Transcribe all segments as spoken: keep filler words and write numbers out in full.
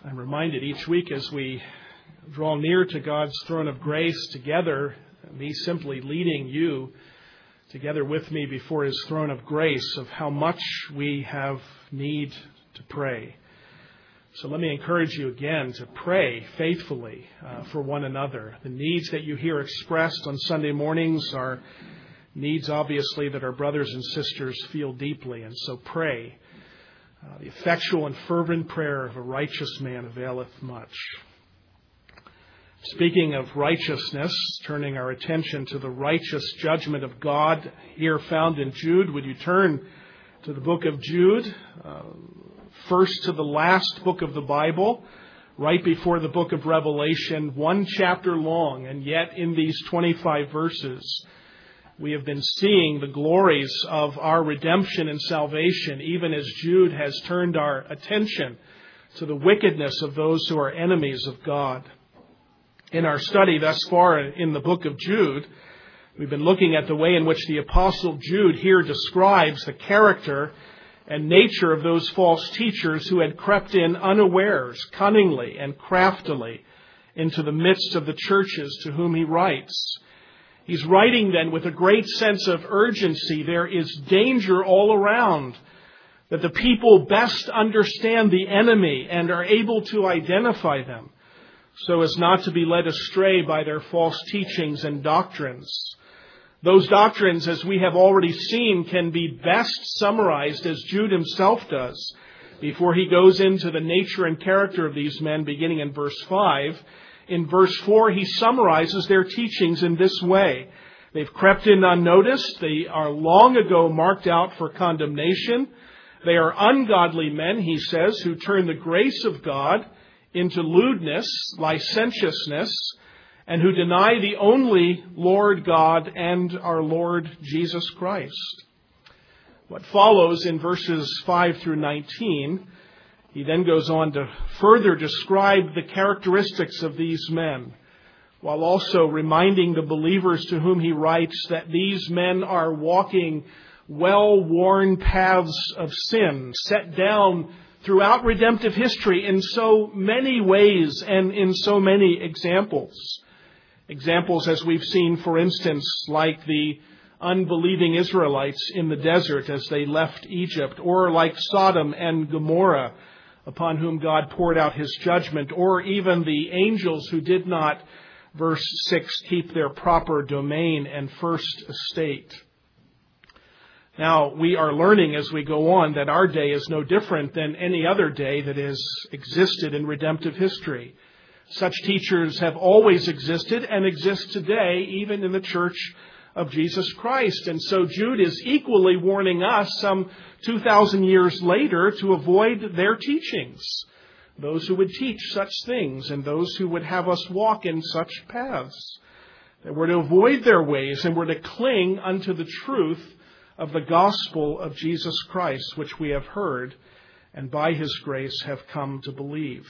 I'm reminded each week as we draw near to God's throne of grace together, me simply leading you together with me before His throne of grace, of how much we have need to pray. So let me encourage you again to pray faithfully uh, for one another. The needs that you hear expressed on Sunday mornings are needs, obviously, that our brothers and sisters feel deeply, and so pray. Uh, the effectual and fervent prayer of a righteous man availeth much. Speaking of righteousness, turning our attention to the righteous judgment of God here found in Jude, would you turn to the book of Jude, uh, first to the last book of the Bible, right before the book of Revelation, one chapter long, and yet in these twenty-five verses, we have been seeing the glories of our redemption and salvation, even as Jude has turned our attention to the wickedness of those who are enemies of God. In our study thus far in the book of Jude, we've been looking at the way in which the Apostle Jude here describes the character and nature of those false teachers who had crept in unawares, cunningly and craftily into the midst of the churches to whom he writes. He's writing then with a great sense of urgency. There is danger all around, that the people best understand the enemy and are able to identify them, so as not to be led astray by their false teachings and doctrines. Those doctrines, as we have already seen, can be best summarized as Jude himself does before he goes into the nature and character of these men, beginning in verse five. In verse four, he summarizes their teachings in this way. They've crept in unnoticed. They are long ago marked out for condemnation. They are ungodly men, he says, who turn the grace of God into lewdness, licentiousness, and who deny the only Lord God and our Lord Jesus Christ. What follows in verses five through nineteen, he then goes on to further describe the characteristics of these men, while also reminding the believers to whom he writes that these men are walking well-worn paths of sin, set down throughout redemptive history in so many ways and in so many examples. Examples, as we've seen, for instance, like the unbelieving Israelites in the desert as they left Egypt, or like Sodom and Gomorrah, upon whom God poured out His judgment, or even the angels who did not, verse six, keep their proper domain and first estate. Now, we are learning as we go on that our day is no different than any other day that has existed in redemptive history. Such teachers have always existed and exist today, even in the Church of Jesus Christ. And so Jude is equally warning us some two thousand years later to avoid their teachings. Those who would teach such things and those who would have us walk in such paths. That we're to avoid their ways and we're to cling unto the truth of the gospel of Jesus Christ, which we have heard and by His grace have come to believe.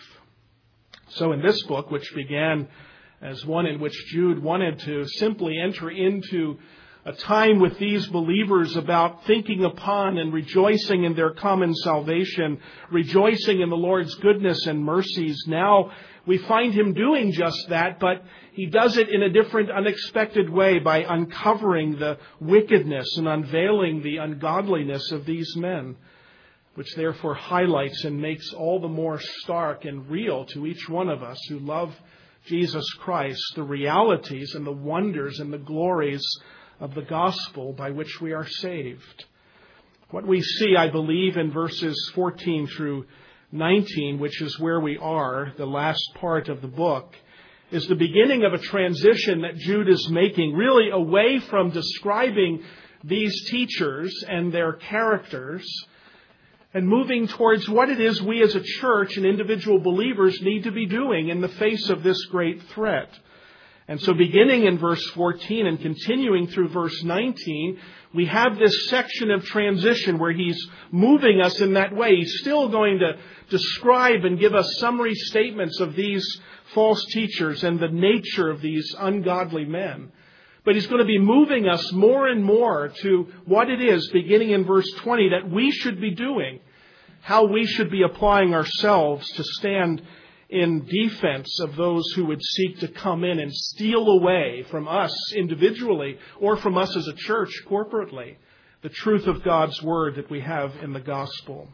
So in this book, which began as one in which Jude wanted to simply enter into a time with these believers about thinking upon and rejoicing in their common salvation, rejoicing in the Lord's goodness and mercies, now we find him doing just that, but he does it in a different, unexpected way by uncovering the wickedness and unveiling the ungodliness of these men, which therefore highlights and makes all the more stark and real to each one of us who love Jesus Christ, the realities and the wonders and the glories of the gospel by which we are saved. What we see, I believe, in verses fourteen through nineteen, which is where we are, the last part of the book, is the beginning of a transition that Jude is making, really away from describing these teachers and their characters, and moving towards what it is we as a church and individual believers need to be doing in the face of this great threat. And so beginning in verse fourteen and continuing through verse nineteen, we have this section of transition where he's moving us in that way. He's still going to describe and give us summary statements of these false teachers and the nature of these ungodly men. But he's going to be moving us more and more to what it is, beginning in verse twenty, that we should be doing, how we should be applying ourselves to stand in defense of those who would seek to come in and steal away from us individually or from us as a church corporately the truth of God's Word that we have in the gospel.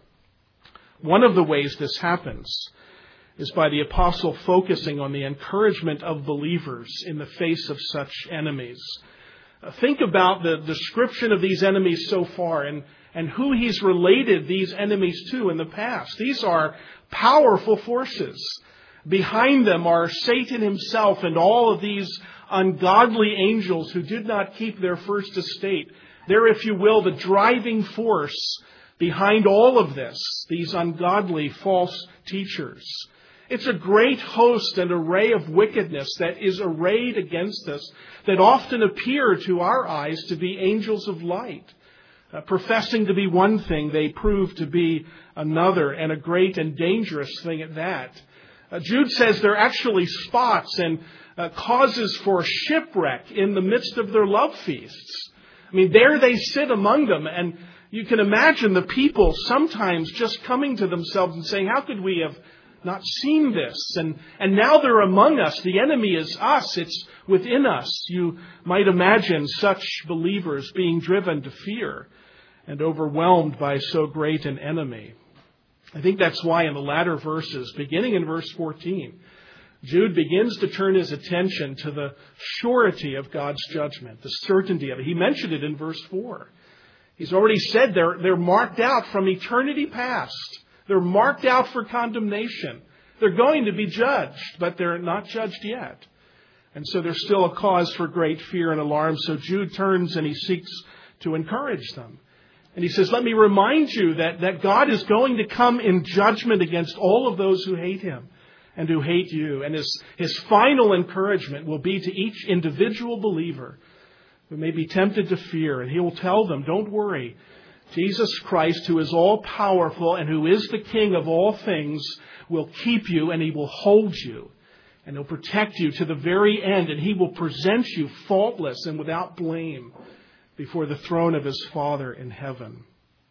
One of the ways this happens is by the apostle focusing on the encouragement of believers in the face of such enemies. Think about the description of these enemies so far and, and who he's related these enemies to in the past. These are powerful forces. Behind them are Satan himself and all of these ungodly angels who did not keep their first estate. They're, if you will, the driving force behind all of this, these ungodly false teachers. It's a great host and array of wickedness that is arrayed against us that often appear to our eyes to be angels of light. Uh, professing to be one thing, they prove to be another, and a great and dangerous thing at that. Uh, Jude says they're actually spots and uh, causes for shipwreck in the midst of their love feasts. I mean, there they sit among them, and you can imagine the people sometimes just coming to themselves and saying, how could we have not seen this? And, and now they're among us. The enemy is us. It's within us. You might imagine such believers being driven to fear and overwhelmed by so great an enemy. I think that's why in the latter verses, beginning in verse fourteen, Jude begins to turn his attention to the surety of God's judgment, the certainty of it. He mentioned it in verse four. He's already said they're, they're marked out from eternity past. They're marked out for condemnation. They're going to be judged, but they're not judged yet. And so there's still a cause for great fear and alarm. So Jude turns and he seeks to encourage them. And he says, let me remind you that, that God is going to come in judgment against all of those who hate him and who hate you. And his, his final encouragement will be to each individual believer who may be tempted to fear. And he will tell them, don't worry. Jesus Christ, who is all powerful and who is the King of all things, will keep you and he will hold you. And he'll protect you to the very end. And he will present you faultless and without blame before the throne of his Father in heaven.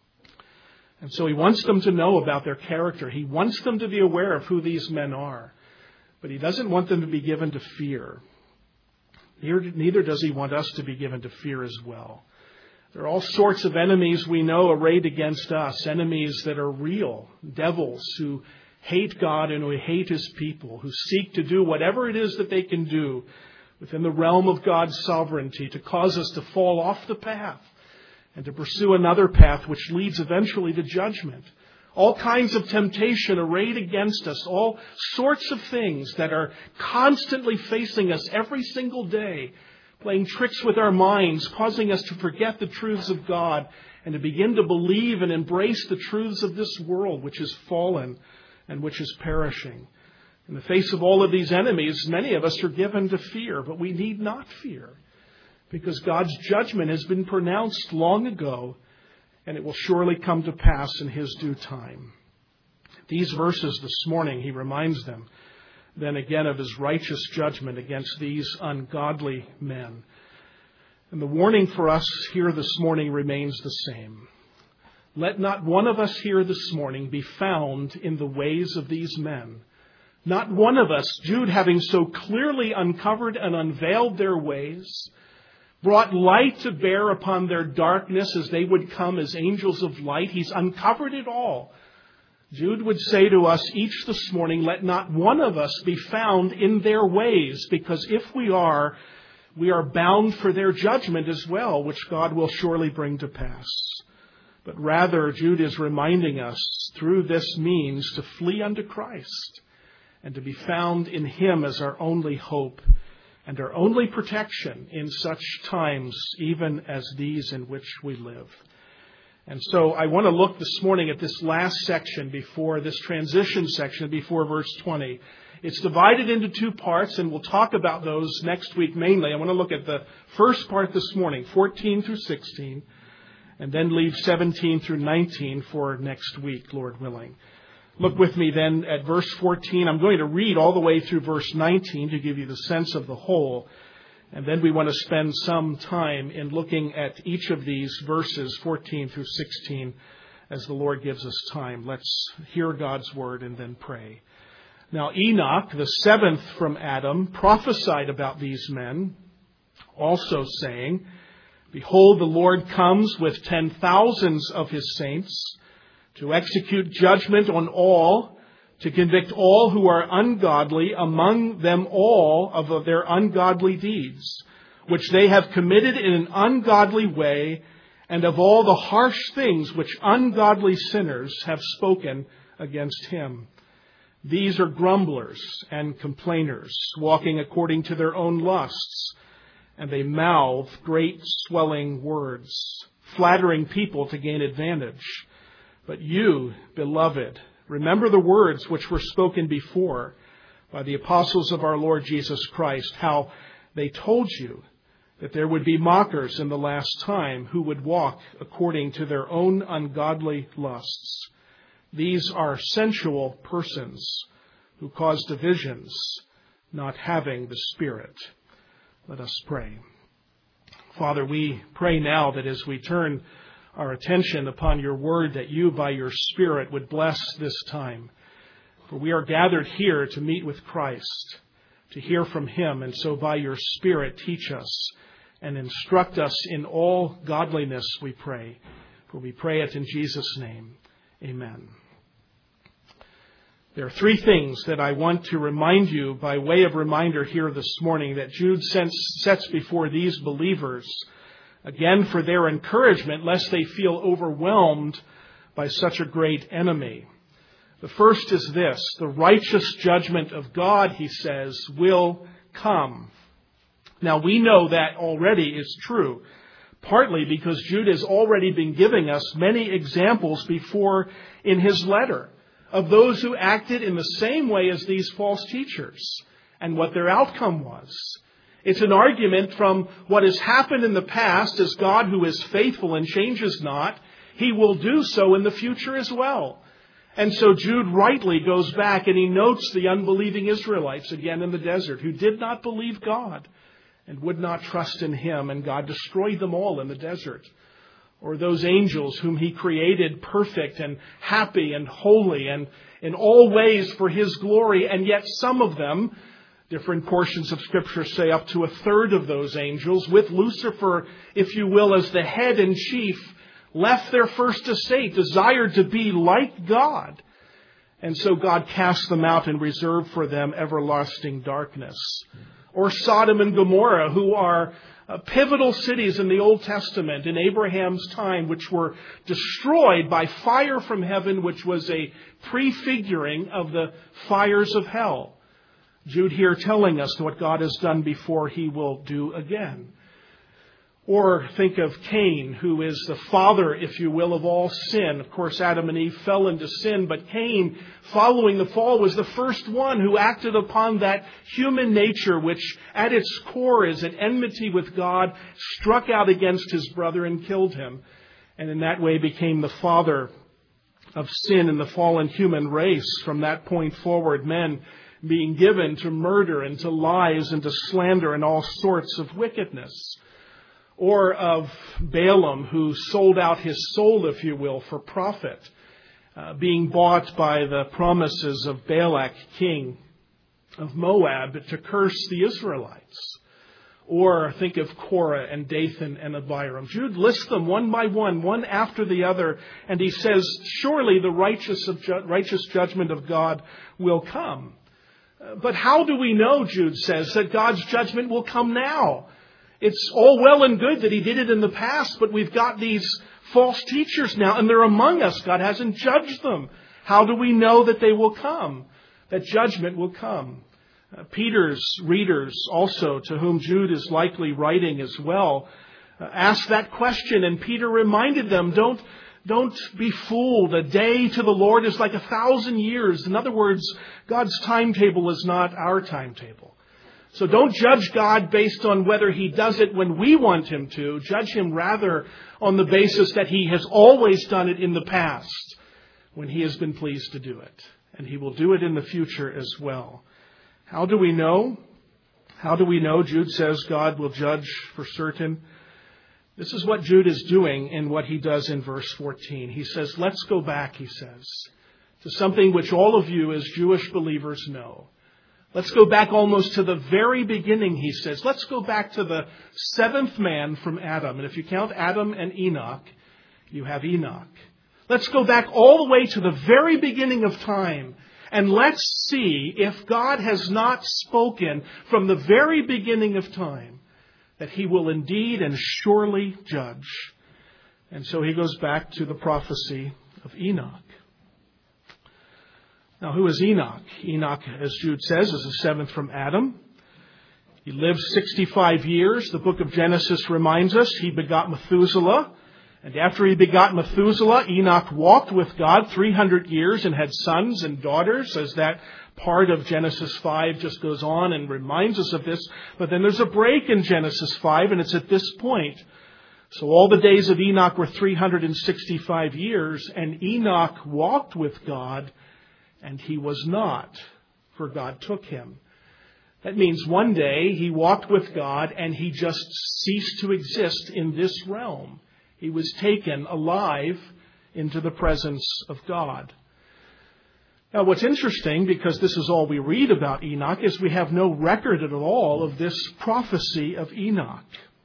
And so he wants them to know about their character. He wants them to be aware of who these men are. But he doesn't want them to be given to fear. Neither does he want us to be given to fear as well. There are all sorts of enemies we know arrayed against us. Enemies that are real. Devils who hate God and who hate his people. Who seek to do whatever it is that they can do within the realm of God's sovereignty to cause us to fall off the path and to pursue another path which leads eventually to judgment. All kinds of temptation arrayed against us, all sorts of things that are constantly facing us every single day, playing tricks with our minds, causing us to forget the truths of God and to begin to believe and embrace the truths of this world which is fallen and which is perishing. In the face of all of these enemies, many of us are given to fear, but we need not fear because God's judgment has been pronounced long ago and it will surely come to pass in his due time. These verses this morning, he reminds them then again of his righteous judgment against these ungodly men. And the warning for us here this morning remains the same. Let not one of us here this morning be found in the ways of these men. Not one of us, Jude having so clearly uncovered and unveiled their ways, brought light to bear upon their darkness as they would come as angels of light. He's uncovered it all. Jude would say to us each this morning, let not one of us be found in their ways, because if we are, we are bound for their judgment as well, which God will surely bring to pass. But rather, Jude is reminding us through this means to flee unto Christ and to be found in him as our only hope and our only protection in such times, even as these in which we live. And so I want to look this morning at this last section before, this transition section before verse twenty. It's divided into two parts, and we'll talk about those next week mainly. I want to look at the first part this morning, fourteen through sixteen, and then leave seventeen through nineteen for next week, Lord willing. Look with me then at verse fourteen. I'm going to read all the way through verse nineteen to give you the sense of the whole. And then we want to spend some time in looking at each of these verses, fourteen through sixteen, as the Lord gives us time. Let's hear God's word and then pray. Now Enoch, the seventh from Adam, prophesied about these men, also saying, Behold, the Lord comes with ten thousands of his saints to execute judgment on all, to convict all who are ungodly, among them all of their ungodly deeds, which they have committed in an ungodly way, and of all the harsh things which ungodly sinners have spoken against him. These are grumblers and complainers, walking according to their own lusts, and they mouth great swelling words, flattering people to gain advantage. But you, beloved, remember the words which were spoken before by the apostles of our Lord Jesus Christ, how they told you that there would be mockers in the last time who would walk according to their own ungodly lusts. These are sensual persons who cause divisions, not having the Spirit. Let us pray. Father, we pray now that as we turn our attention upon your word, that you by your Spirit would bless this time. For we are gathered here to meet with Christ, to hear from him, and so by your Spirit teach us and instruct us in all godliness, we pray. For we pray it in Jesus' name. Amen. There are three things that I want to remind you by way of reminder here this morning that Jude sets before these believers, again for their encouragement, lest they feel overwhelmed by such a great enemy. The first is this: the righteous judgment of God, he says, will come. Now we know that already is true, partly because Jude has already been giving us many examples before in his letter of those who acted in the same way as these false teachers and what their outcome was. It's an argument from what has happened in the past as God, who is faithful and changes not, he will do so in the future as well. And so Jude rightly goes back and he notes the unbelieving Israelites again in the desert who did not believe God and would not trust in him, and God destroyed them all in the desert. Or those angels whom he created perfect and happy and holy and in all ways for his glory, and yet some of them, different portions of Scripture say up to a third of those angels, with Lucifer, if you will, as the head and chief, left their first estate, desired to be like God. And so God cast them out and reserved for them everlasting darkness. Or Sodom and Gomorrah, who are uh, pivotal cities in the Old Testament in Abraham's time, which were destroyed by fire from heaven, which was a prefiguring of the fires of hell. Jude here telling us what God has done before, he will do again. Or think of Cain, who is the father, if you will, of all sin. Of course, Adam and Eve fell into sin, but Cain, following the fall, was the first one who acted upon that human nature, which at its core is at enmity with God, struck out against his brother and killed him, and in that way became the father of sin in the fallen human race. From that point forward, men being given to murder and to lies and to slander and all sorts of wickedness. Or of Balaam, who sold out his soul, if you will, for profit, uh, being bought by the promises of Balak, king of Moab, to curse the Israelites. Or think of Korah and Dathan and Abiram. Jude lists them one by one, one after the other, and he says, surely the righteous, of ju- righteous judgment of God will come. Uh, but how do we know, Jude says, that God's judgment will come now? It's all well and good that he did it in the past, but we've got these false teachers now, and they're among us. God hasn't judged them. How do we know that they will come, that judgment will come? Uh, Peter's readers also, to whom Jude is likely writing as well, uh, asked that question, and Peter reminded them, don't, don't be fooled. A day to the Lord is like a thousand years. In other words, God's timetable is not our timetable. So don't judge God based on whether he does it when we want him to. Judge him rather on the basis that he has always done it in the past when he has been pleased to do it. And he will do it in the future as well. How do we know? How do we know? Jude says God will judge for certain. This is what Jude is doing in what he does in verse fourteen. He says, let's go back, he says, to something which all of you as Jewish believers know. Let's go back almost to the very beginning, he says. Let's go back to the seventh man from Adam. And if you count Adam and Enoch, you have Enoch. Let's go back all the way to the very beginning of time. And let's see if God has not spoken from the very beginning of time that he will indeed and surely judge. And so he goes back to the prophecy of Enoch. Now, who is Enoch? Enoch, as Jude says, is the seventh from Adam. He lived sixty-five years. The book of Genesis reminds us he begot Methuselah. And after he begot Methuselah, Enoch walked with God three hundred years and had sons and daughters, as that part of Genesis five just goes on and reminds us of this. But then there's a break in Genesis five, and it's at this point. So all the days of Enoch were three hundred sixty-five years, and Enoch walked with God, and he was not, for God took him. That means one day he walked with God and he just ceased to exist in this realm. He was taken alive into the presence of God. Now what's interesting, because this is all we read about Enoch, is we have no record at all of this prophecy of Enoch.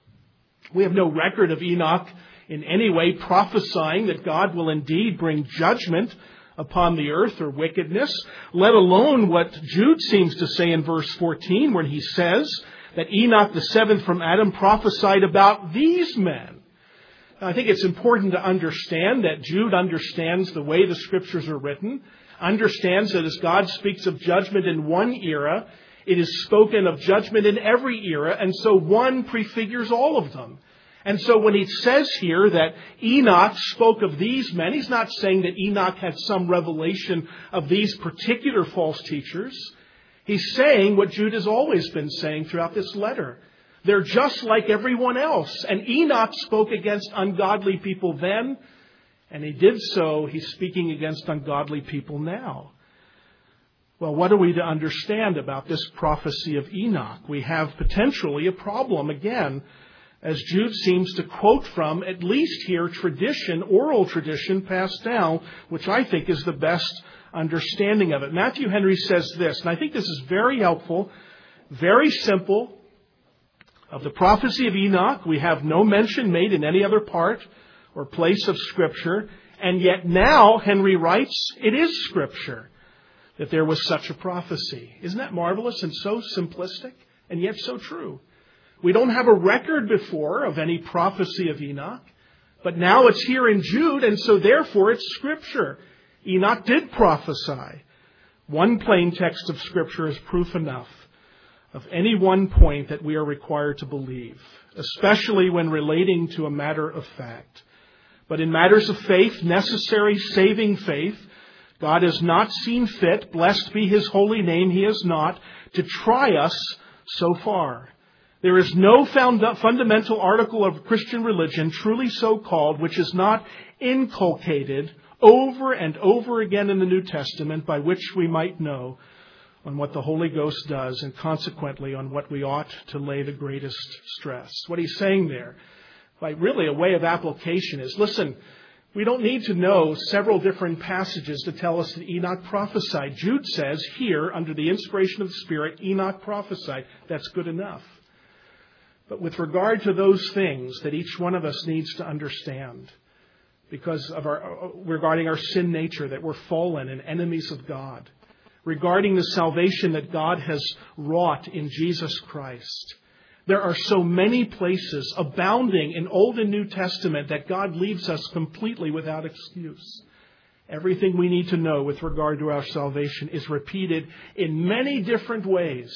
We have no record of Enoch in any way prophesying that God will indeed bring judgment upon the earth or wickedness, let alone what Jude seems to say in verse fourteen, when he says that Enoch, the seventh from Adam, prophesied about these men. Now, I think it's important to understand that Jude understands the way the Scriptures are written, understands that as God speaks of judgment in one era, it is spoken of judgment in every era, and so one prefigures all of them. And so when he says here that Enoch spoke of these men, he's not saying that Enoch had some revelation of these particular false teachers. He's saying what Jude has always been saying throughout this letter. They're just like everyone else. And Enoch spoke against ungodly people then, and he did so, he's speaking against ungodly people now. Well, what are we to understand about this prophecy of Enoch? We have potentially a problem again, as Jude seems to quote from, at least here, tradition, oral tradition passed down, which I think is the best understanding of it. Matthew Henry says this, and I think this is very helpful, very simple. Of the prophecy of Enoch, we have no mention made in any other part or place of Scripture, and yet now, Henry writes, it is Scripture that there was such a prophecy. Isn't that marvelous and so simplistic, and yet so true? We don't have a record before of any prophecy of Enoch, but now it's here in Jude, and so therefore it's Scripture. Enoch did prophesy. One plain text of Scripture is proof enough of any one point that we are required to believe, especially when relating to a matter of fact. But in matters of faith, necessary saving faith, God has not seen fit, blessed be His holy name, He has not, to try us so far. There is no found, fundamental article of Christian religion, truly so called, which is not inculcated over and over again in the New Testament, by which we might know on what the Holy Ghost does, and consequently on what we ought to lay the greatest stress. What he's saying there, by really a way of application, is, listen, we don't need to know several different passages to tell us that Enoch prophesied. Jude says here, under the inspiration of the Spirit, Enoch prophesied. That's good enough. But with regard to those things that each one of us needs to understand, because of our regarding our sin nature, that we're fallen and enemies of God, regarding the salvation that God has wrought in Jesus Christ, there are so many places abounding in Old and New Testament that God leaves us completely without excuse. Everything we need to know with regard to our salvation is repeated in many different ways.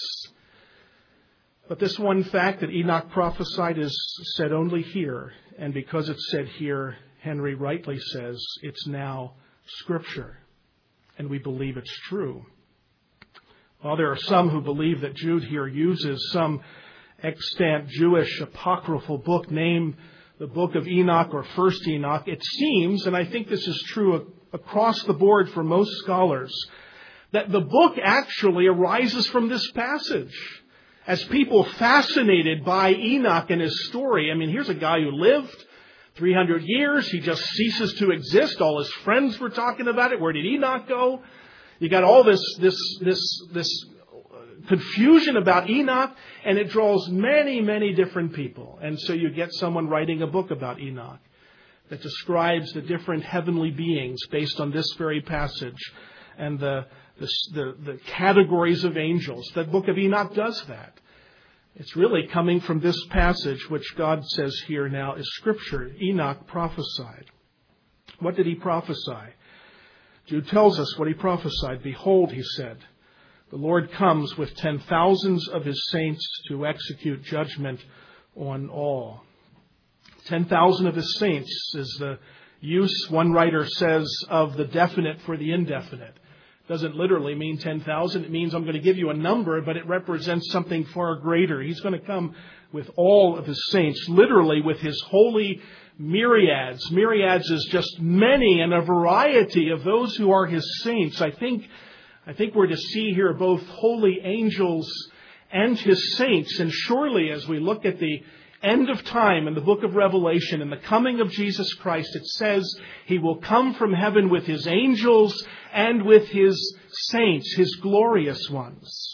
But this one fact that Enoch prophesied is said only here. And because it's said here, Henry rightly says it's now Scripture. And we believe it's true. While there are some who believe that Jude here uses some extant Jewish apocryphal book named the Book of Enoch or First Enoch, it seems, and I think this is true across the board for most scholars, that the book actually arises from this passage. As people fascinated by Enoch and his story, I mean, here's a guy who lived three hundred years, he just ceases to exist. All his friends were talking about it. Where did Enoch go? You got all this, this, this, this confusion about Enoch, and it draws many, many different people. And so you get someone writing a book about Enoch that describes the different heavenly beings based on this very passage and the, the, the, the categories of angels. The book of Enoch does that. It's really coming from this passage, which God says here now is Scripture. Enoch prophesied. What did he prophesy? Jude tells us what he prophesied. Behold, he said, the Lord comes with ten thousands of his saints to execute judgment on all. Ten thousand of his saints is the use, one writer says, of the definite for the indefinite. Doesn't literally mean ten thousand. It means I'm going to give you a number, but it represents something far greater. He's going to come with all of his saints, literally with his holy myriads. Myriads is just many and a variety of those who are his saints. I think, I think we're to see here both holy angels and his saints. And surely as we look at the end of time in the book of Revelation and the coming of Jesus Christ, it says he will come from heaven with his angels and with his saints, his glorious ones.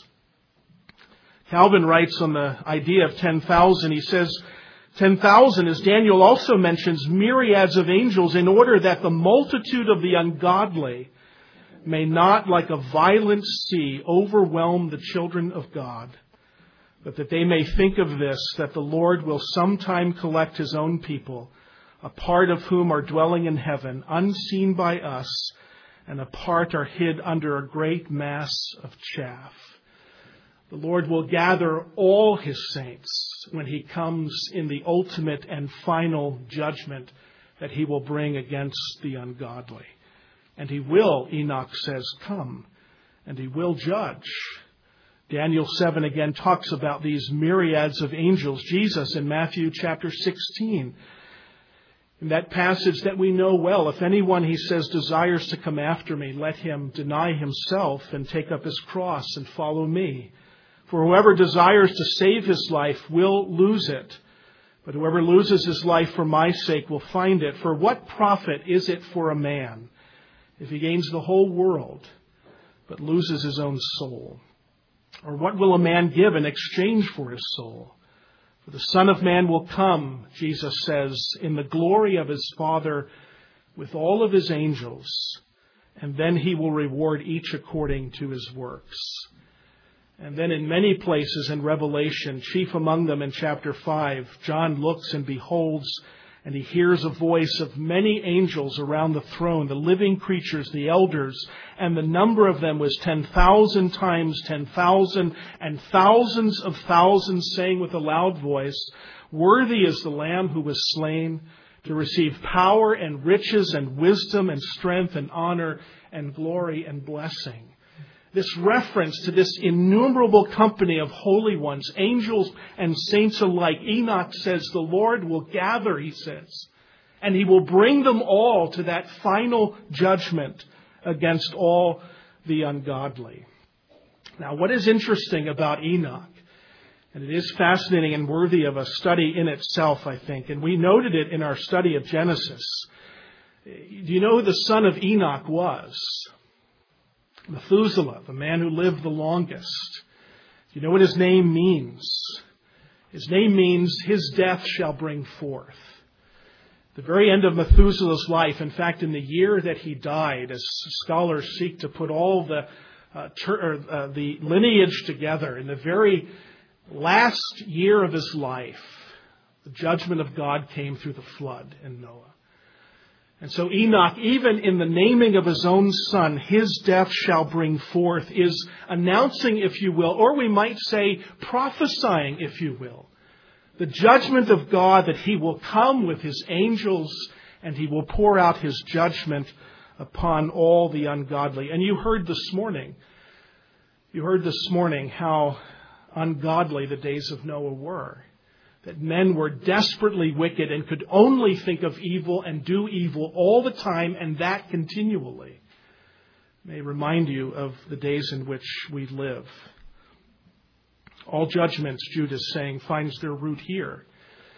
Calvin writes on the idea of ten thousand, he says, ten thousand, as Daniel also mentions, myriads of angels, in order that the multitude of the ungodly may not, like a violent sea, overwhelm the children of God, but that they may think of this, that the Lord will sometime collect his own people, a part of whom are dwelling in heaven, unseen by us, and a part are hid under a great mass of chaff. The Lord will gather all his saints when he comes in the ultimate and final judgment that he will bring against the ungodly. And he will, Enoch says, come, and he will judge. Daniel seven again talks about these myriads of angels. Jesus in Matthew chapter sixteen, in that passage that we know well, if anyone, he says, desires to come after me, let him deny himself and take up his cross and follow me. For whoever desires to save his life will lose it. But whoever loses his life for my sake will find it. For what profit is it for a man if he gains the whole world but loses his own soul? Or what will a man give in exchange for his soul? For the Son of Man will come, Jesus says, in the glory of his Father with all of his angels, and then he will reward each according to his works. And then in many places in Revelation, chief among them in chapter five, John looks and beholds, and he hears a voice of many angels around the throne, the living creatures, the elders, and the number of them was ten thousand times ten thousand, and thousands of thousands, saying with a loud voice, worthy is the Lamb who was slain to receive power and riches and wisdom and strength and honor and glory and blessing. This reference to this innumerable company of holy ones, angels and saints alike. Enoch says the Lord will gather, he says, and he will bring them all to that final judgment against all the ungodly. Now, what is interesting about Enoch, and it is fascinating and worthy of a study in itself, I think, and we noted it in our study of Genesis. Do you know who the son of Enoch was? Methuselah, the man who lived the longest. Do you know what his name means? His name means his death shall bring forth. The very end of Methuselah's life, in fact, in the year that he died, as scholars seek to put all the uh, ter- uh, the lineage together, in the very last year of his life, the judgment of God came through the flood in Noah. And so Enoch, even in the naming of his own son, his death shall bring forth, is announcing, if you will, or we might say prophesying, if you will, the judgment of God, that he will come with his angels and he will pour out his judgment upon all the ungodly. And you heard this morning, you heard this morning how ungodly the days of Noah were. That men were desperately wicked and could only think of evil and do evil all the time, and that continually. May remind you of the days in which we live. All judgments, Jude is saying, finds their root here.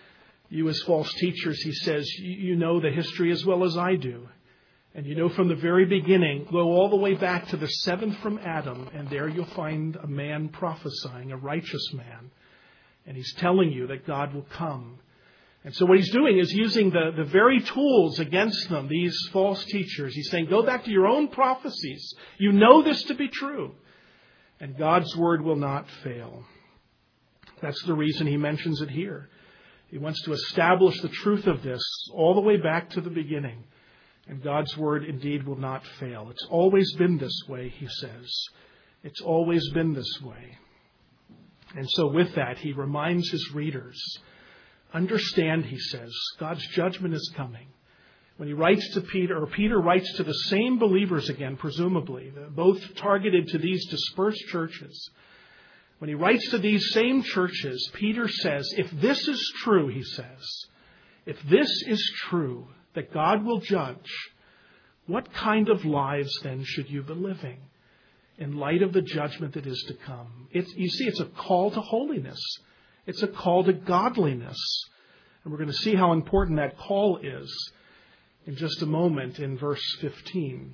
You as false teachers, he says, you know the history as well as I do. And you know from the very beginning, go all the way back to the seventh from Adam, and there you'll find a man prophesying, a righteous man. And he's telling you that God will come. And so what he's doing is using the, the very tools against them, these false teachers. He's saying, go back to your own prophecies. You know this to be true. And God's word will not fail. That's the reason he mentions it here. He wants to establish the truth of this all the way back to the beginning. And God's word indeed will not fail. It's always been this way, he says. It's always been this way. And so with that, he reminds his readers, understand, he says, God's judgment is coming. When he writes to Peter, or Peter writes to the same believers again, presumably, both targeted to these dispersed churches. When he writes to these same churches, Peter says, if this is true, he says, if this is true, that God will judge, what kind of lives then should you be living in light of the judgment that is to come? It's, you see, it's a call to holiness. It's a call to godliness. And we're going to see how important that call is in just a moment in verse fifteen.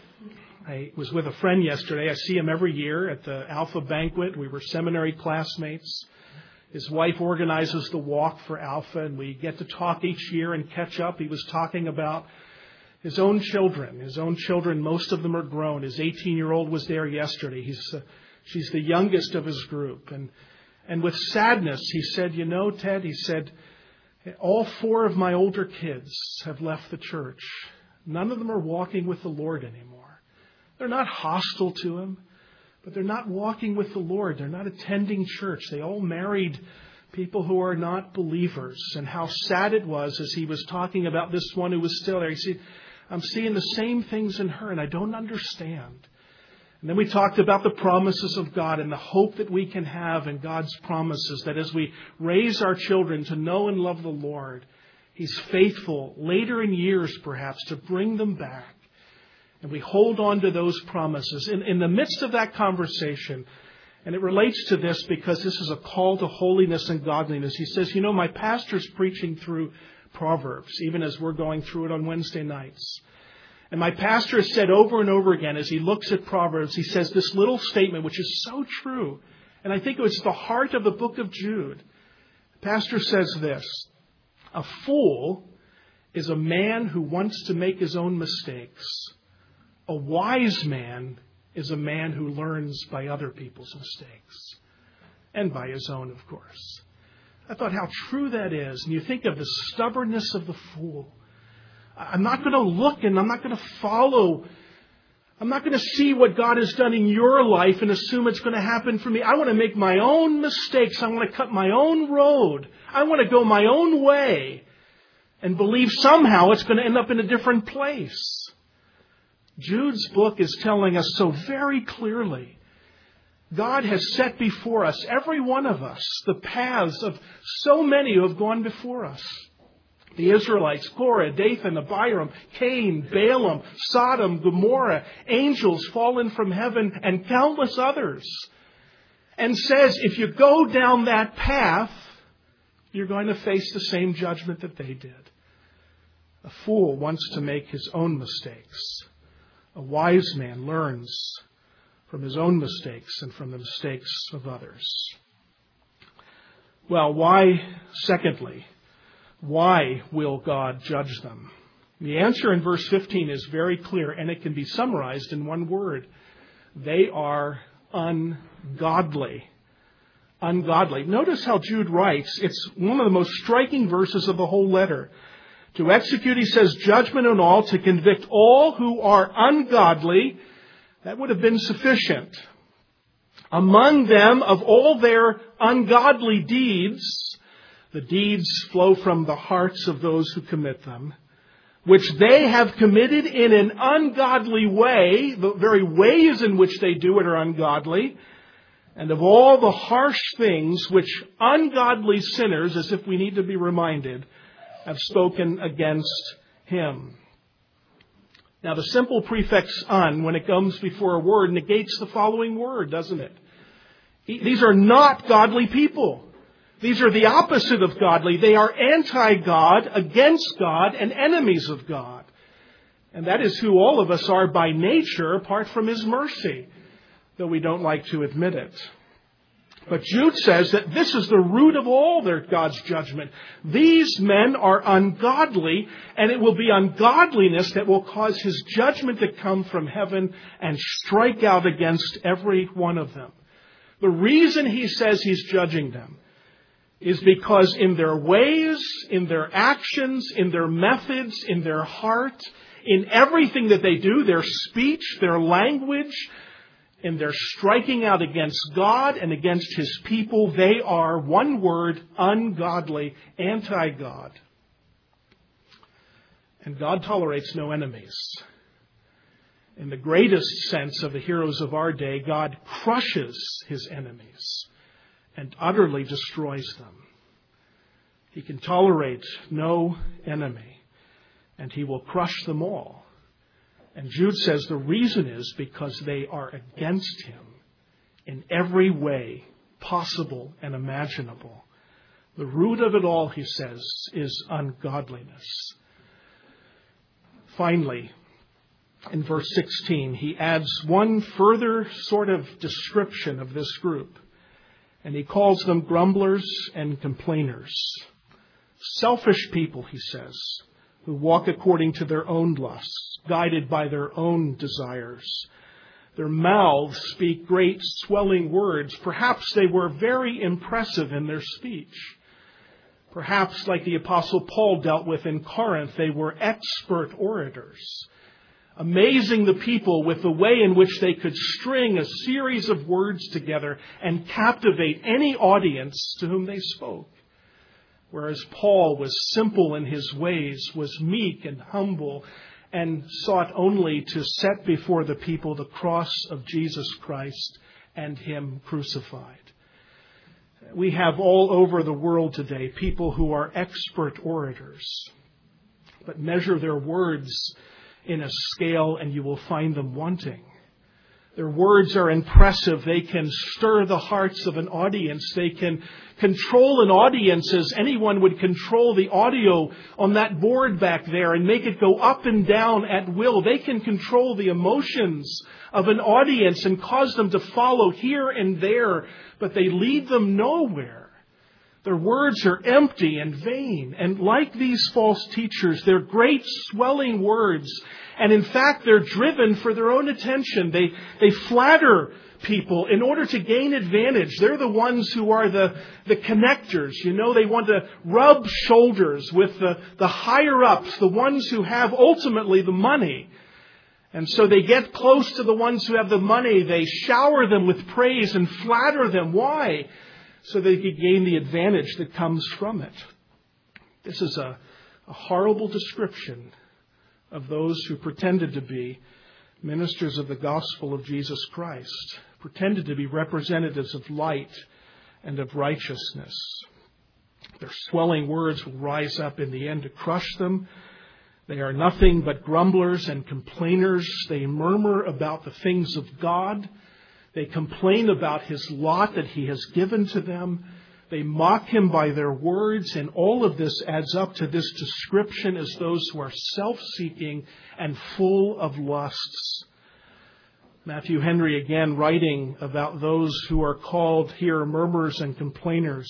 I was with a friend yesterday. I see him every year at the Alpha banquet. We were seminary classmates. His wife organizes the walk for Alpha, and we get to talk each year and catch up. He was talking about his own children. His own children, most of them are grown. His eighteen-year-old was there yesterday. He's uh, she's the youngest of his group. And and with sadness, he said, you know, Ted, he said, all four of my older kids have left the church. None of them are walking with the Lord anymore. They're not hostile to him, but they're not walking with the Lord. They're not attending church. They all married people who are not believers. And how sad it was as he was talking about this one who was still there. He said, I'm seeing the same things in her, and I don't understand. And then we talked about the promises of God and the hope that we can have in God's promises, that as we raise our children to know and love the Lord, He's faithful later in years perhaps to bring them back. And we hold on to those promises. In, in the midst of that conversation, and it relates to this because this is a call to holiness and godliness. He says, you know, my pastor's preaching through Proverbs, even as we're going through it on Wednesday nights. And my pastor has said over and over again, as he looks at Proverbs, he says this little statement, which is so true. And I think it was the heart of the book of Jude. The pastor says this, a fool is a man who wants to make his own mistakes. A wise man is a man who learns by other people's mistakes. And by his own, of course. I thought how true that is. And you think of the stubbornness of the fool. I'm not going to look and I'm not going to follow. I'm not going to see what God has done in your life and assume it's going to happen for me. I want to make my own mistakes. I want to cut my own road. I want to go my own way and believe somehow it's going to end up in a different place. Jude's book is telling us so very clearly. God has set before us, every one of us, the paths of so many who have gone before us. The Israelites, Korah, Dathan, Abiram, Cain, Balaam, Sodom, Gomorrah, angels fallen from heaven, and countless others. And says, if you go down that path, you're going to face the same judgment that they did. A fool wants to make his own mistakes. A wise man learns from his own mistakes and from the mistakes of others. Well, why, secondly, why will God judge them? The answer in verse fifteen is very clear, and it can be summarized in one word. They are ungodly. Ungodly. Notice how Jude writes. It's one of the most striking verses of the whole letter. To execute, he says, judgment on all, to convict all who are ungodly. That would have been sufficient. Among them, of all their ungodly deeds, the deeds flow from the hearts of those who commit them, which they have committed in an ungodly way. The very ways in which they do it are ungodly. And of all the harsh things which ungodly sinners, as if we need to be reminded, have spoken against him. Now, the simple prefix un, when it comes before a word, negates the following word, doesn't it? These are not godly people. These are the opposite of godly. They are anti-God, against God, and enemies of God. And that is who all of us are by nature, apart from His mercy, though we don't like to admit it. But Jude says that this is the root of all their God's judgment. These men are ungodly, and it will be ungodliness that will cause His judgment to come from heaven and strike out against every one of them. The reason He says He's judging them is because in their ways, in their actions, in their methods, in their heart, in everything that they do, their speech, their language, in their striking out against God and against His people, they are, one word, ungodly, anti-God. And God tolerates no enemies. In the greatest sense of the heroes of our day, God crushes His enemies and utterly destroys them. He can tolerate no enemy, and He will crush them all. And Jude says the reason is because they are against Him in every way possible and imaginable. The root of it all, he says, is ungodliness. Finally, in verse sixteen, he adds one further sort of description of this group. And he calls them grumblers and complainers. Selfish people, he says, who walk according to their own lusts, guided by their own desires. Their mouths speak great swelling words. Perhaps they were very impressive in their speech. Perhaps, like the Apostle Paul dealt with in Corinth, they were expert orators, amazing the people with the way in which they could string a series of words together and captivate any audience to whom they spoke. Whereas Paul was simple in his ways, was meek and humble, and sought only to set before the people the cross of Jesus Christ and Him crucified. We have all over the world today people who are expert orators, but measure their words in a scale and you will find them wanting. Their words are impressive. They can stir the hearts of an audience. They can control an audience as anyone would control the audio on that board back there and make it go up and down at will. They can control the emotions of an audience and cause them to follow here and there, but they lead them nowhere. Their words are empty and vain. And like these false teachers, they're great swelling words. And in fact, they're driven for their own attention. They, they flatter people in order to gain advantage. They're the ones who are the, the connectors. You know, they want to rub shoulders with the, the higher ups, the ones who have ultimately the money. And so they get close to the ones who have the money. They shower them with praise and flatter them. Why? So they can gain the advantage that comes from it. This is a, a horrible description of those who pretended to be ministers of the gospel of Jesus Christ, pretended to be representatives of light and of righteousness. Their swelling words will rise up in the end to crush them. They are nothing but grumblers and complainers. They murmur about the things of God. They complain about His lot that He has given to them. They mock Him by their words, and all of this adds up to this description as those who are self-seeking and full of lusts. Matthew Henry, again, writing about those who are called here murmurers and complainers.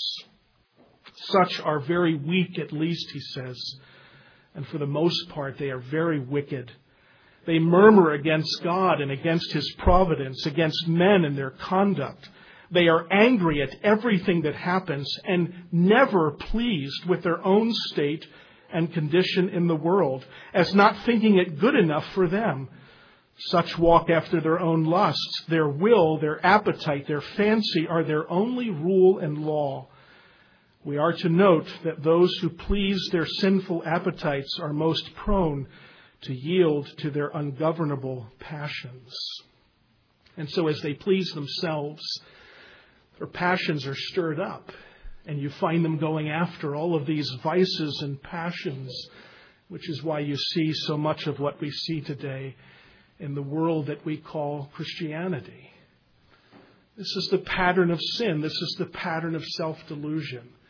Such are very weak, at least, he says, and for the most part, they are very wicked. They murmur against God and against His providence, against men and their conduct. They are angry at everything that happens and never pleased with their own state and condition in the world, as not thinking it good enough for them. Such walk after their own lusts. Their will, their appetite, their fancy are their only rule and law. We are to note that those who please their sinful appetites are most prone to yield to their ungovernable passions. And so as they please themselves, their passions are stirred up, and you find them going after all of these vices and passions, which is why you see so much of what we see today in the world that we call Christianity. This is the pattern of sin. This is the pattern of self-delusion.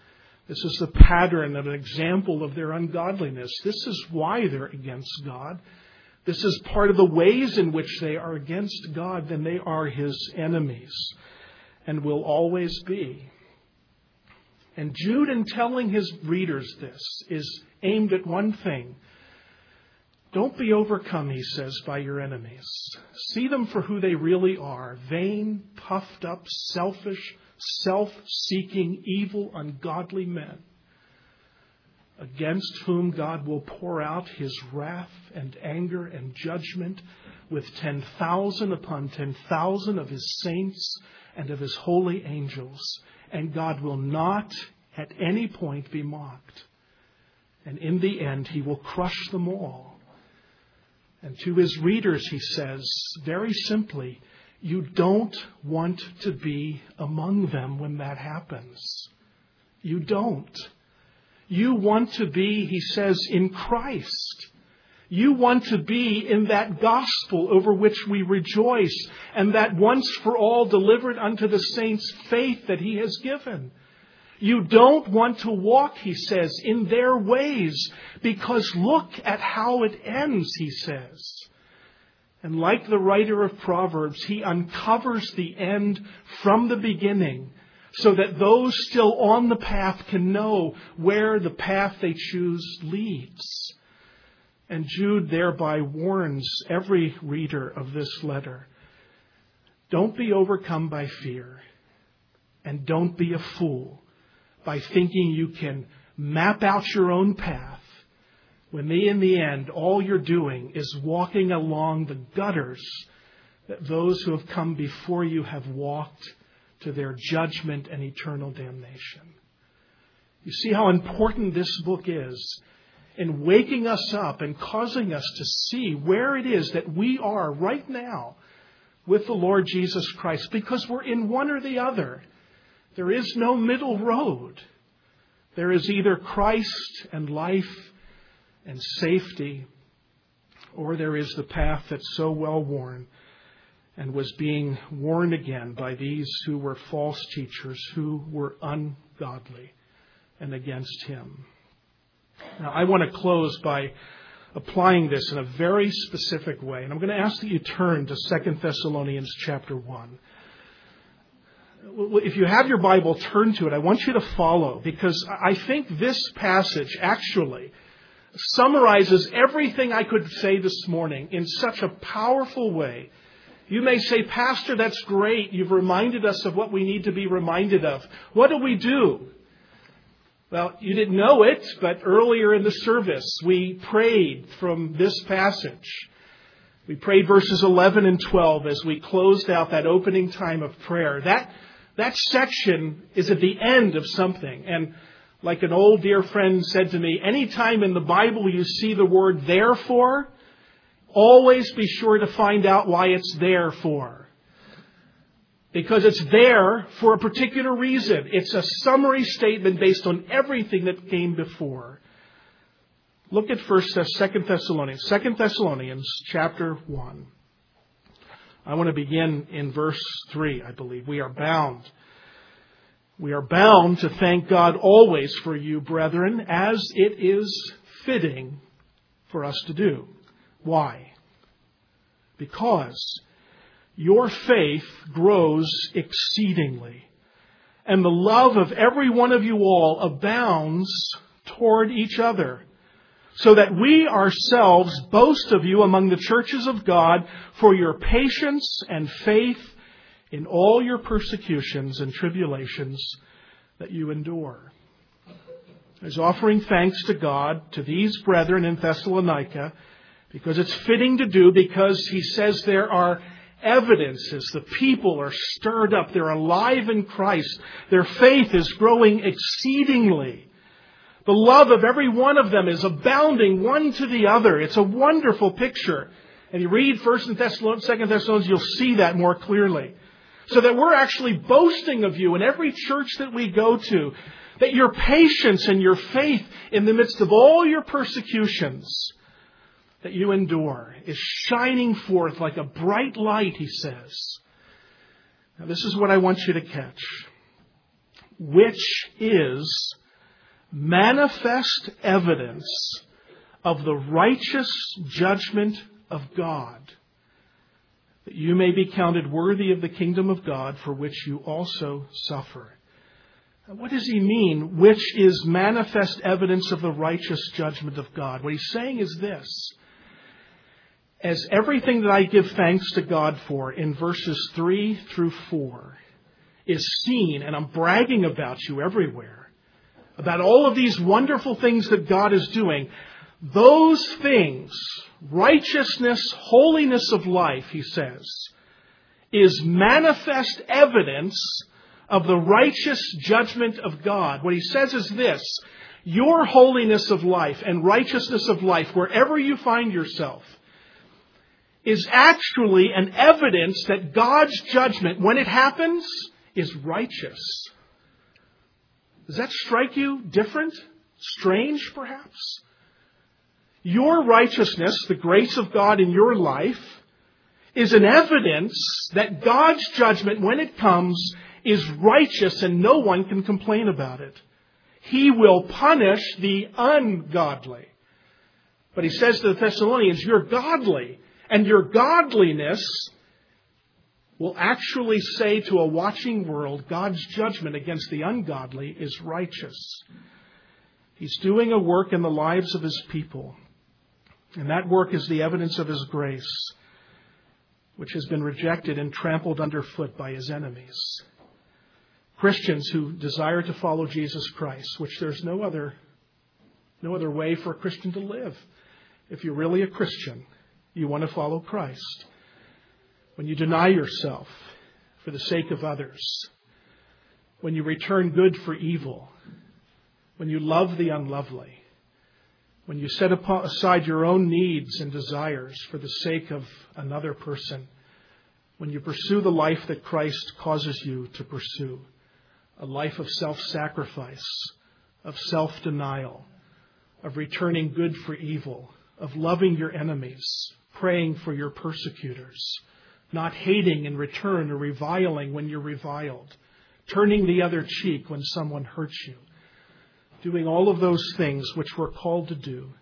This is the pattern of an example of their ungodliness. This is why they're against God. This is part of the ways in which they are against God, then they are His enemies and will always be. And Jude, in telling his readers this, is aimed at one thing. Don't be overcome, he says, by your enemies. See them for who they really are. Vain, puffed up, selfish, self-seeking, evil, ungodly men, against whom God will pour out His wrath and anger and judgment with ten thousand upon ten thousand of His saints and of His holy angels. And God will not at any point be mocked. And in the end, He will crush them all. And to His readers, He says, very simply, you don't want to be among them when that happens. You don't. You want to be, he says, in Christ. You want to be in that gospel over which we rejoice, and that once for all delivered unto the saints faith that He has given. You don't want to walk, he says, in their ways, because look at how it ends, he says. And like the writer of Proverbs, he uncovers the end from the beginning, so that those still on the path can know where the path they choose leads. And Jude thereby warns every reader of this letter, don't be overcome by fear, and don't be a fool by thinking you can map out your own path, when in the end all you're doing is walking along the gutters that those who have come before you have walked to their judgment and eternal damnation. You see how important this book is in waking us up and causing us to see where it is that we are right now with the Lord Jesus Christ, because we're in one or the other. There is no middle road. There is either Christ and life and safety, or there is the path that's so well worn and was being worn again by these who were false teachers, who were ungodly and against Him. Now, I want to close by applying this in a very specific way. And I'm going to ask that you turn to Second Thessalonians chapter one. If you have your Bible, turn to it. I want you to follow, because I think this passage actually summarizes everything I could say this morning in such a powerful way. You may say, Pastor, that's great. You've reminded us of what we need to be reminded of. What do we do? Well, you didn't know it, but earlier in the service, we prayed from this passage. We prayed verses eleven and twelve as we closed out that opening time of prayer. That, that section is at the end of something. And like an old dear friend said to me, anytime in the Bible you see the word therefore, always be sure to find out why it's there for. Because it's there for a particular reason. It's a summary statement based on everything that came before. Look at first, Second Thessalonians. Second Thessalonians chapter one. I want to begin in verse three, I believe. We are bound. We are bound to thank God always for you, brethren, as it is fitting for us to do. Why? Because your faith grows exceedingly, and the love of every one of you all abounds toward each other, so that we ourselves boast of you among the churches of God for your patience and faith in all your persecutions and tribulations that you endure. As offering thanks to God to these brethren in Thessalonica, because it's fitting to do, because he says there are evidences. The people are stirred up. They're alive in Christ. Their faith is growing exceedingly. The love of every one of them is abounding one to the other. It's a wonderful picture. And you read First and Thessalonians, Second Thessalonians, you'll see that more clearly. So that we're actually boasting of you in every church that we go to, that your patience and your faith in the midst of all your persecutions that you endure is shining forth like a bright light, he says. Now, this is what I want you to catch. Which is manifest evidence of the righteous judgment of God, that you may be counted worthy of the kingdom of God, for which you also suffer. Now, what does he mean, which is manifest evidence of the righteous judgment of God? What he's saying is this: as everything that I give thanks to God for in verses three through four is seen, and I'm bragging about you everywhere, about all of these wonderful things that God is doing, those things, righteousness, holiness of life, he says, is manifest evidence of the righteous judgment of God. What he says is this: your holiness of life and righteousness of life, wherever you find yourself, is actually an evidence that God's judgment, when it happens, is righteous. Does that strike you different? Strange, perhaps? Your righteousness, the grace of God in your life, is an evidence that God's judgment, when it comes, is righteous and no one can complain about it. He will punish the ungodly. But he says to the Thessalonians, you're godly. And your godliness will actually say to a watching world, God's judgment against the ungodly is righteous. He's doing a work in the lives of his people. And that work is the evidence of his grace, which has been rejected and trampled underfoot by his enemies. Christians who desire to follow Jesus Christ, which there's no other, no other way for a Christian to live. If you're really a Christian, you want to follow Christ. When you deny yourself for the sake of others, when you return good for evil, when you love the unlovely, when you set aside your own needs and desires for the sake of another person, when you pursue the life that Christ causes you to pursue, a life of self-sacrifice, of self-denial, of returning good for evil, of loving your enemies, praying for your persecutors, not hating in return or reviling when you're reviled, turning the other cheek when someone hurts you, doing all of those things which we're called to do.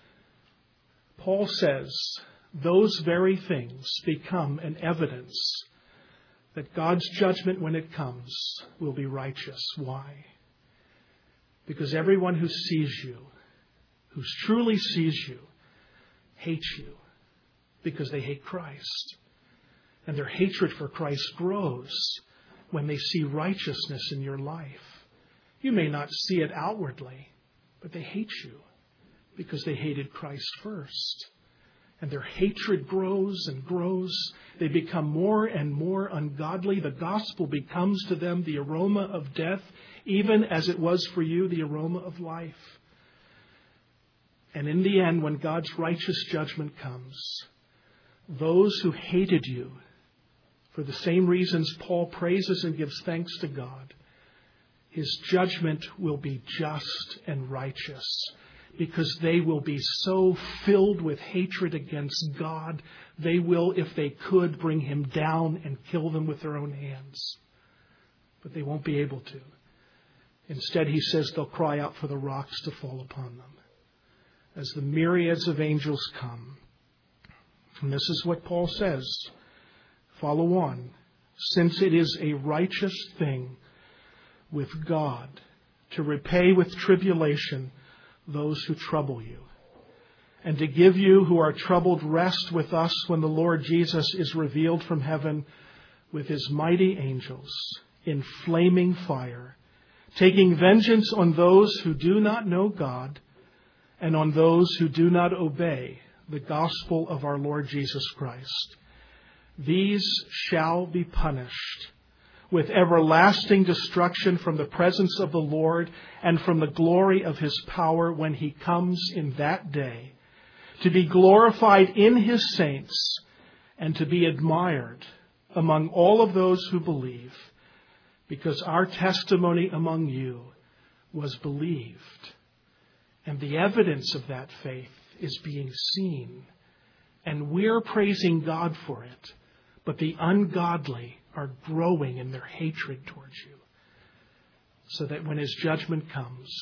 Paul says those very things become an evidence that God's judgment, when it comes, will be righteous. Why? Because everyone who sees you, who truly sees you, hates you because they hate Christ. And their hatred for Christ grows when they see righteousness in your life. You may not see it outwardly, but they hate you because they hated Christ first. And their hatred grows and grows. They become more and more ungodly. The gospel becomes to them the aroma of death, even as it was for you the aroma of life. And in the end, when God's righteous judgment comes, those who hated you, for the same reasons Paul praises and gives thanks to God, his judgment will be just and righteous, because they will be so filled with hatred against God, they will, if they could, bring him down and kill them with their own hands. But they won't be able to. Instead, he says they'll cry out for the rocks to fall upon them as the myriads of angels come. And this is what Paul says. Follow on. Since it is a righteous thing with God to repay with tribulation those who trouble you, and to give you who are troubled rest with us when the Lord Jesus is revealed from heaven with his mighty angels in flaming fire, taking vengeance on those who do not know God and on those who do not obey the gospel of our Lord Jesus Christ. These shall be punished with everlasting destruction from the presence of the Lord and from the glory of his power when he comes in that day, to be glorified in his saints and to be admired among all of those who believe, because our testimony among you was believed. And the evidence of that faith is being seen. And we're praising God for it. But the ungodly are growing in their hatred towards you. So that when his judgment comes,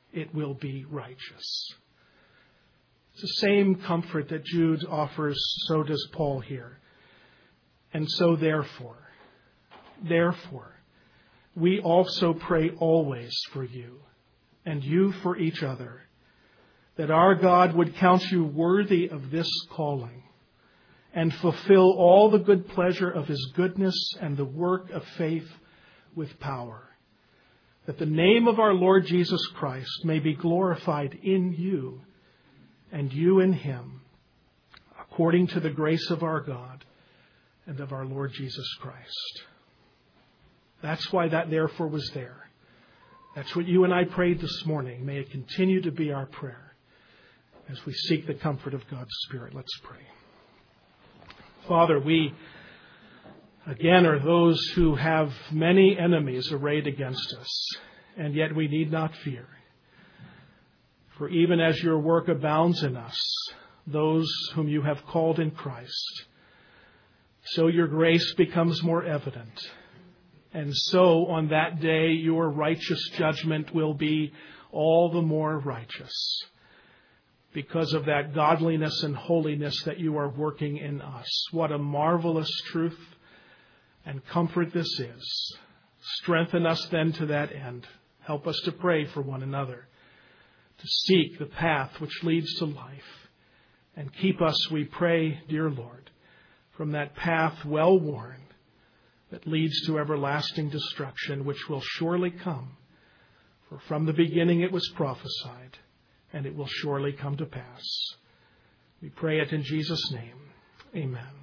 it will be righteous. It's the same comfort that Jude offers, so does Paul here. And so therefore, therefore, we also pray always for you, and you for each other, that our God would count you worthy of this calling, and fulfill all the good pleasure of his goodness and the work of faith with power, that the name of our Lord Jesus Christ may be glorified in you, and you in him, according to the grace of our God and of our Lord Jesus Christ. That's why that therefore was there. That's what you and I prayed this morning. May it continue to be our prayer as we seek the comfort of God's Spirit. Let's pray. Father, we again are those who have many enemies arrayed against us, and yet we need not fear. For even as your work abounds in us, those whom you have called in Christ, so your grace becomes more evident. And so on that day, your righteous judgment will be all the more righteous because of that godliness and holiness that you are working in us. What a marvelous truth and comfort this is. Strengthen us then to that end. Help us to pray for one another, to seek the path which leads to life. And keep us, we pray, dear Lord, from that path well worn that leads to everlasting destruction, which will surely come. For from the beginning it was prophesied, and it will surely come to pass. We pray it in Jesus' name. Amen.